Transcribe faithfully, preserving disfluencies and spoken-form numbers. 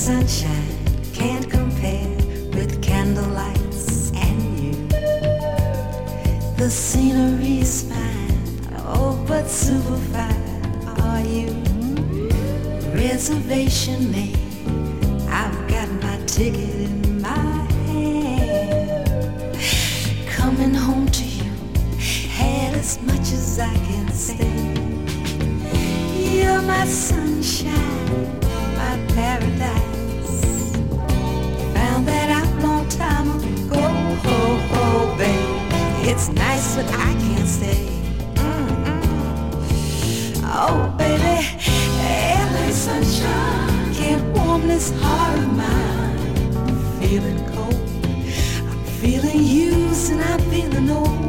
sunshine can't compare with candlelights and you. The scenery's fine, oh, but super fine are you. Reservation made, I've got my ticket in my hand. Coming home to you, had as much as I can stand. You're my sunshine, my paradise. Found that out long time ago, oh, oh, babe. It's nice, but I can't stay. Mm-mm. Oh, baby, L A sunshine can't warm this heart of mine. I'm feeling cold, I'm feeling used, and I'm feeling old.